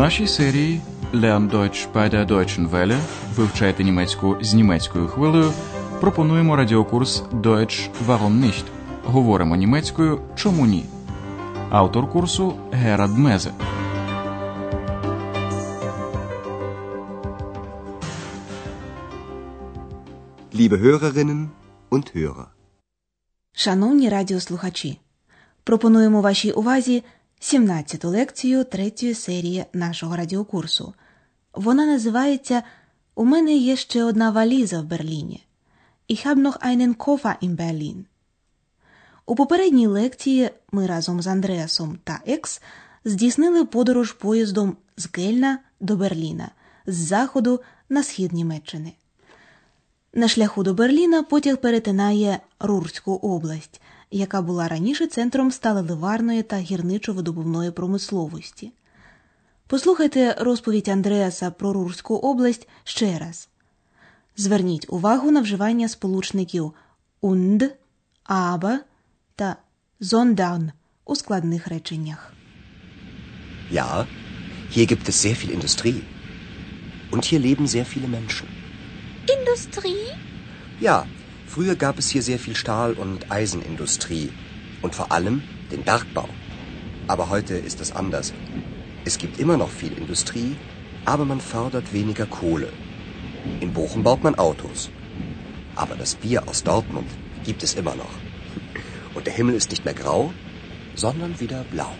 нашій серії Lern Deutsch bei der Deutschen Welle «Вивчайте німецьку з німецькою хвилею» пропонуємо радіокурс Deutsch warum nicht? Говоримо німецькою «Чому ні?». Автор курсу Герард Мезе. Liebe Hörerinnen und Hörer. Шановні радіослухачі, пропонуємо вашій увазі 17-ту лекцію 3-ї серії нашого радіокурсу. Вона називається «У мене є ще одна валіза в Берліні». Ich habe noch einen Koffer in Berlin. У попередній лекції ми разом з Андреасом та Екс здійснили подорож поїздом з Кельна до Берліна, з заходу на схід Німеччини. На шляху до Берліна потяг перетинає Рурську область, яка була раніше центром сталеливарної та гірничо-видобувної промисловості. Послухайте розповідь Андреаса про Рурську область ще раз. Зверніть увагу на вживання сполучників «und», «aber» та «sondern» у складних реченнях. Ja, hier gibt es sehr viel Industrie. Und hier leben sehr viele Menschen. Industrie? Ja, früher gab es hier sehr viel Stahl- und Eisenindustrie. Und vor allem den Bergbau. Aber heute ist es anders. Es gibt immer noch viel Industrie, aber man fördert weniger Kohle. In Bochum baut man Autos. Aber das Bier aus Dortmund gibt es immer noch. Und der Himmel ist nicht mehr grau, sondern wieder blau.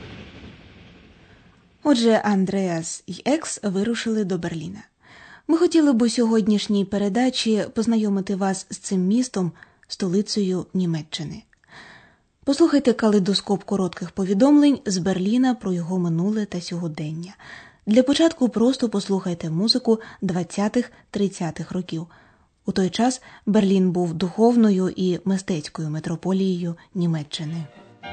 Отже, Андреас і Екс вирушили до Берліна. Ми хотіли б у сьогоднішній передачі познайомити вас з цим містом, столицею Німеччини. Послухайте калейдоскоп коротких повідомлень з Берліна про його минуле та сьогодення. Для початку просто послухайте музику 20-30-х років. У той час Берлін був духовною і мистецькою метрополією Німеччини.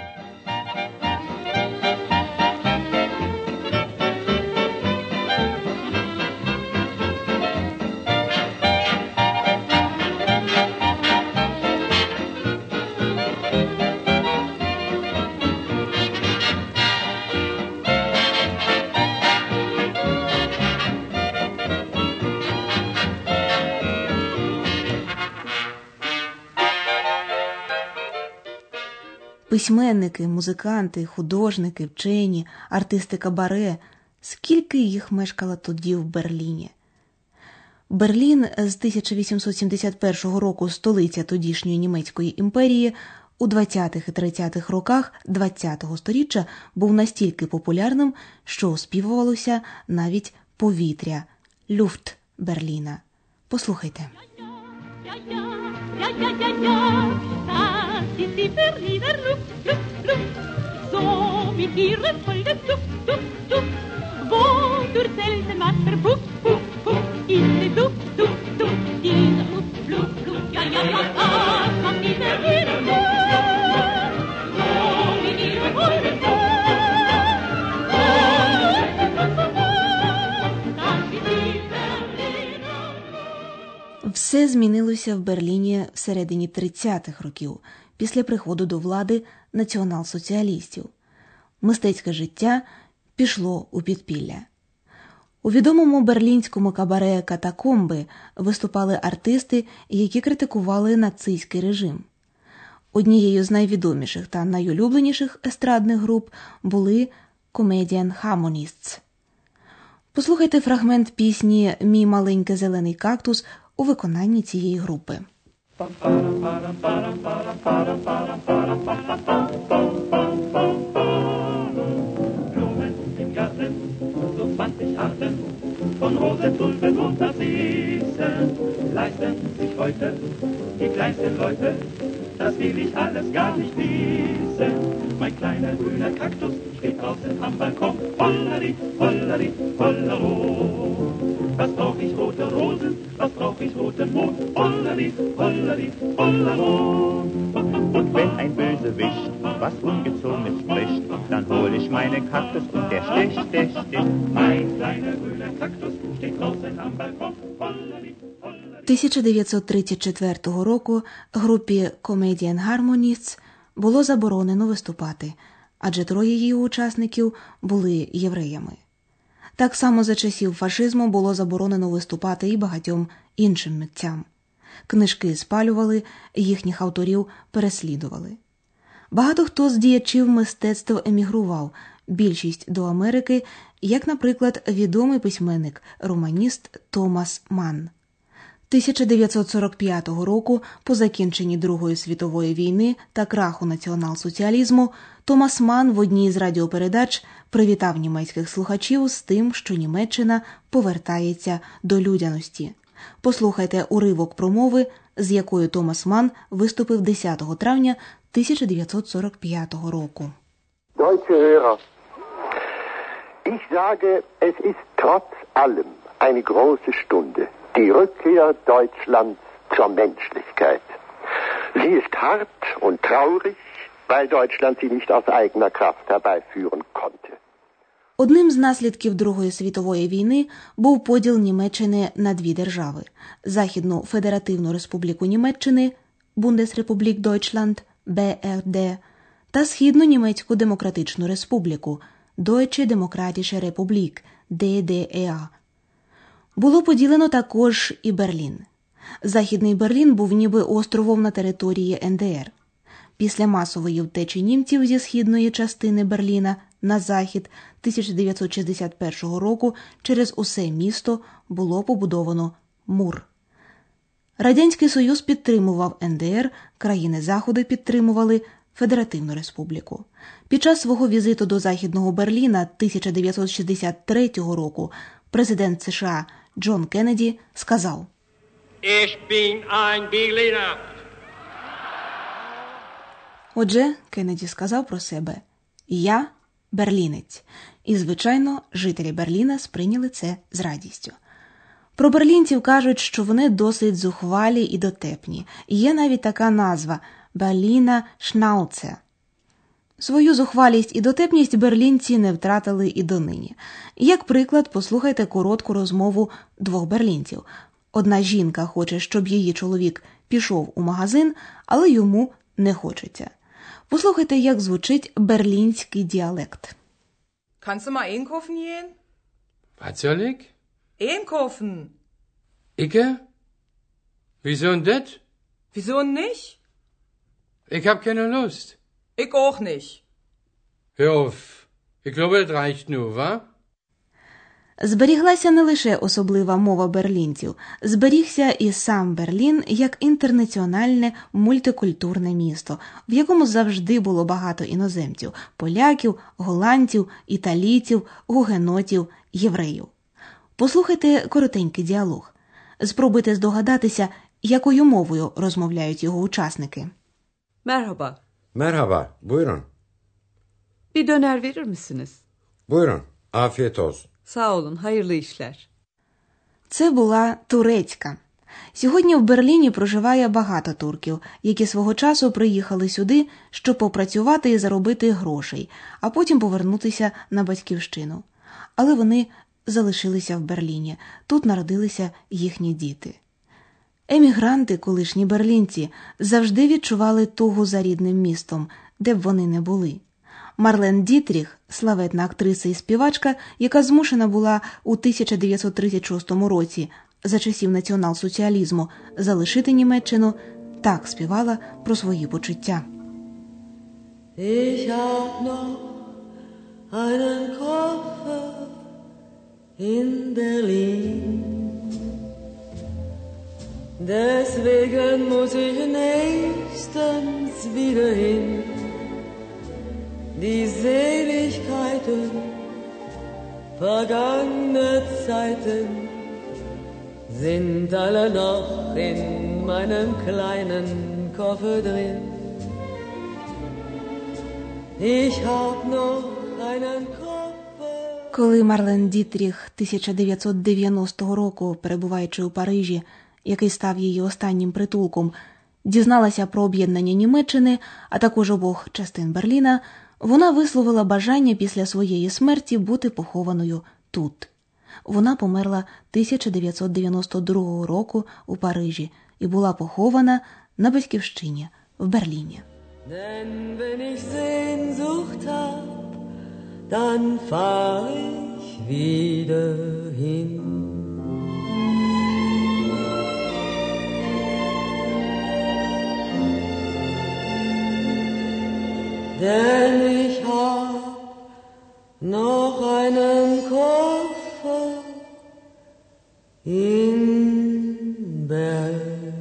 Письменники, музиканти, художники, вчені, артисти кабаре – скільки їх мешкало тоді в Берліні. Берлін з 1871 року столиця тодішньої Німецької імперії у 20-х і 30-х роках ХХ століття був настільки популярним, що оспівувалося навіть повітря – люфт Берліна. Послухайте. Das ist die Berliner Luft, Luft, Luft. So mit ihrem vollen Duft, Duft, Duft. Wo durch Seltenwasser, Puff, Puff, Puff. In den Duft, Duft, Duft. Dieser Luft, Luft, Luft. Ja, ja, ja, das macht die Berliner Luft. So mit ihrem vollen Duft. Все змінилося в Берліні всередині 30-х років, після приходу до влади націонал-соціалістів. Мистецьке життя пішло у підпілля. У відомому берлінському кабаре «Катакомби» виступали артисти, які критикували нацистський режим. Однією з найвідоміших та найулюбленіших естрадних груп були Comedian Harmonists. Послухайте фрагмент пісні «Мій маленький зелений кактус» у виконанні цієї групи. Blumen im Garten, so 20 Arten von Rosen, Tulpen und Narzissen leisten sich heute die kleinsten Leute, das will ich alles gar nicht wissen. Mein kleiner grüner Kaktus steht draußen am Balkon, hollari, hollari, hollero. Was brauch ich rote Rosen, was brauch ich roten Mond, hollari, hollari, hollero. Und wenn ein Bösewicht was Ungezogenes spricht, dann hol ich meinen Kaktus und der stich, stich, stich. Mein kleiner grüner Kaktus steht draußen am Balkon, hollari, hollari. 1934 року групі Comedian Harmonists було заборонено виступати, адже троє її учасників були євреями. Так само за часів фашизму було заборонено виступати і багатьом іншим митцям. Книжки спалювали, їхніх авторів переслідували. Багато хто з діячів мистецтва емігрував, більшість до Америки, як, наприклад, відомий письменник, романіст Томас Манн. 1945 року, по закінченні Другої світової війни та краху націонал-соціалізму, Томас Манн в одній з радіопередач привітав німецьких слухачів з тим, що Німеччина повертається до людяності. Послухайте уривок промови, з якою Томас Манн виступив 10 травня 1945 року. Deutsche Hörer, ich sage, es ist trotz allem eine große Stunde. Die Rückkehr Deutschlands zur Menschlichkeit. Sie ist hart und traurig, weil Deutschland sie nicht aus eigener Kraft herbeiführen konnte. Одним з наслідків Другої світової війни був поділ Німеччини на дві держави – Західну Федеративну Республіку Німеччини Bundesrepublik Deutschland, BRD, та Східну Німецьку Демократичну Республіку Deutsche Demokratische Republik, DDR. Було поділено також і Берлін. Західний Берлін був ніби островом на території НДР. Після масової втечі німців зі східної частини Берліна на захід 1961 року через усе місто було побудовано мур. Радянський Союз підтримував НДР, країни Заходу підтримували Федеративну Республіку. Під час свого візиту до Західного Берліна 1963 року президент США Джон Кеннеді сказав: Ich bin ein Berliner. Отже, Кеннеді сказав про себе: «Я берлінець». І, звичайно, жителі Берліна сприйняли це з радістю. Про берлінців кажуть, що вони досить зухвалі і дотепні. Є навіть така назва – «Берліна Шнауце». Свою зухвалість і дотепність берлінці не втратили і донині. Як приклад, послухайте коротку розмову двох берлінців. Одна жінка хоче, щоб її чоловік пішов у магазин, але йому не хочеться. Послухайте, як звучить берлінський діалект. Kannst du mal einkaufen gehen? Was soll ich? Einkaufen. Icke? Wieso denn das? Wieso nicht? Ich hab keine Lust. Ich auch nicht. Hör auf. Ich glaube, das reicht nur, wa? Зберіглася не лише особлива мова берлінців, зберігся і сам Берлін як інтернаціональне мультикультурне місто, в якому завжди було багато іноземців – поляків, голландців, італійців, гугенотів, євреїв. Послухайте коротенький діалог. Спробуйте здогадатися, якою мовою розмовляють його учасники. Merhaba. Merhaba, buyurun. Bir döner verir misiniz? Buyurun, afiyet olsun. Sağ olun, hayırlı işler. Це була турецька. Сьогодні в Берліні проживає багато турків, які свого часу приїхали сюди, щоб попрацювати і заробити грошей, а потім повернутися на батьківщину. Але вони залишилися в Берліні, тут народилися їхні діти. Емігранти, колишні берлінці, завжди відчували тугу за рідним містом, де б вони не були. Марлен Дітріх, славетна актриса і співачка, яка змушена була у 1936 році за часів націонал-соціалізму залишити Німеччину, так співала про свої почуття. Ich hab noch einen Koffer in Berlin. Deswegen muss ich nächstens wieder hin. Die Seligkeiten vergangener Zeiten sind alle noch in meinem kleinen Koffer drin. Ich hab noch einen Koffer. Коли Марлен Дітріх 1990 року, перебуваючи у Парижі, який став її останнім притулком, дізналася про об'єднання Німеччини, а також обох частин Берліна, вона висловила бажання після своєї смерті бути похованою тут. Вона померла 1992 року у Парижі і була похована на батьківщині в Берліні. Denn wenn ich Sehnsucht hab, dann fahr ich wieder hin. Denn ich hab noch einen Koffer in Berlin.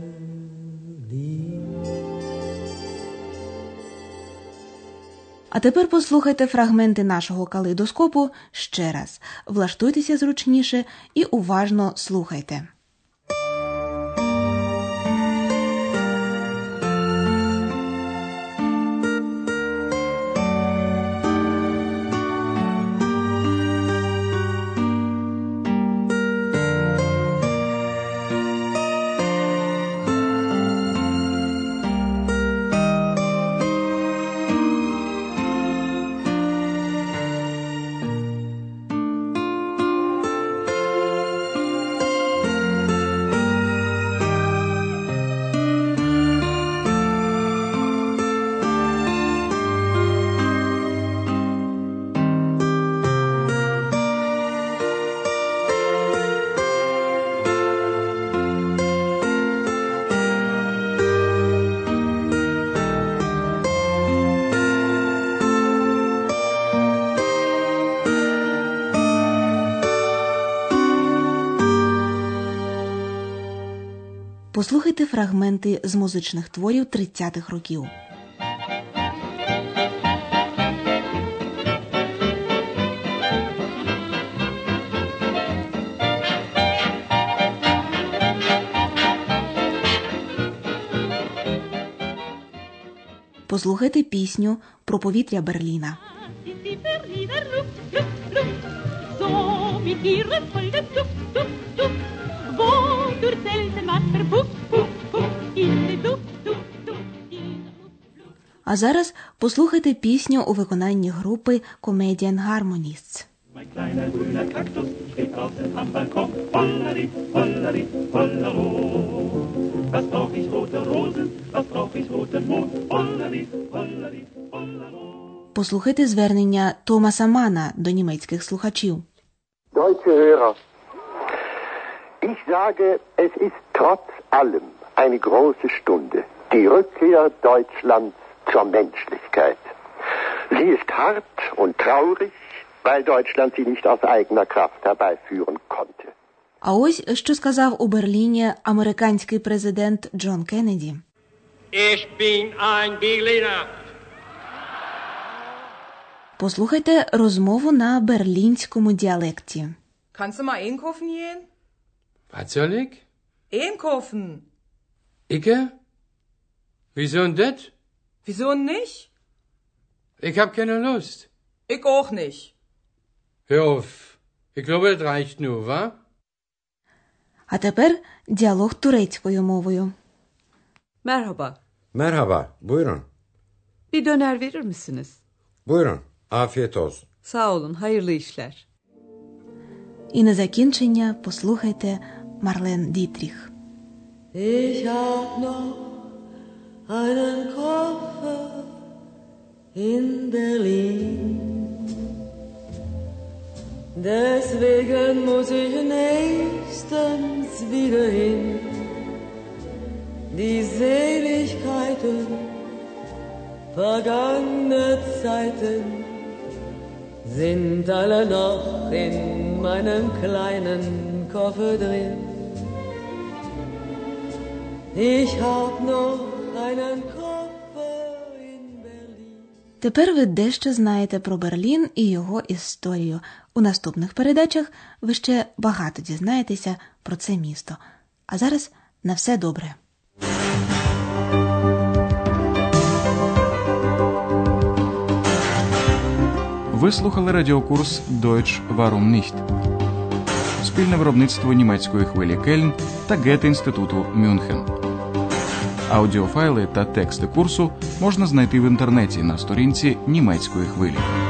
А тепер послухайте фрагменти нашого калейдоскопу ще раз. Влаштуйтеся зручніше і уважно слухайте. Послухайте фрагменти з музичних творів 30-х років. Послухайте пісню про повітря Берліна. А зараз послухайте пісню у виконанні групи Comedian Harmonists. Mein kleiner grüner Kaktus steht draußen am Balkon. Hollari, hollari, hollero. Was brauch ich rote Rosen, was brauch ich roten Mond. Hollari, hollari, hollero. Послухайте звернення Томаса Мана до німецьких слухачів. Deutsche Hörer, ich sage, es ist trotz allem eine große Stunde. Die Rückkehr Deutschlands zur Menschlichkeit. Sie ist hart und traurig, weil Deutschland sie nicht aus eigener Kraft herbeiführen konnte. А ось що сказав у Берліні американський президент Джон Кеннеді. Ich bin ein Berliner. Послухайте розмову на берлінському діалекті. Kannst du mal einkaufen gehen? Was soll ich? Einkaufen. Icke? Wieso denn das? Wieso nicht? Ich hab keine Lust. Ich auch nicht. Hör auf. Ich glaube, das reicht nur, wa? А тепер діалог турецькою мовою. Merhaba. Merhaba, buyurun. Bir döner verir misiniz? Buyurun, afiyet olsun. Sağ olun, hayırlı işler. І на закінчення послухайте Марлен Дітріх. Ich hab noch einen Koffer in Berlin. Deswegen muss ich nächstens wieder hin. Die Seligkeiten vergangener Zeiten sind alle noch in meinem kleinen Koffer drin. Ich hab noch einen Koffer in Berlin. Тепер ви дещо знаєте про Берлін і його історію. У наступних передачах ви ще багато дізнаєтеся про це місто. А зараз на все добре. Ви слухали радіокурс Deutsch Warum nicht? Спільне виробництво німецької хвилі Кельн та Гете-інституту Мюнхен. Аудіофайли та тексти курсу можна знайти в інтернеті на сторінці німецької хвилі.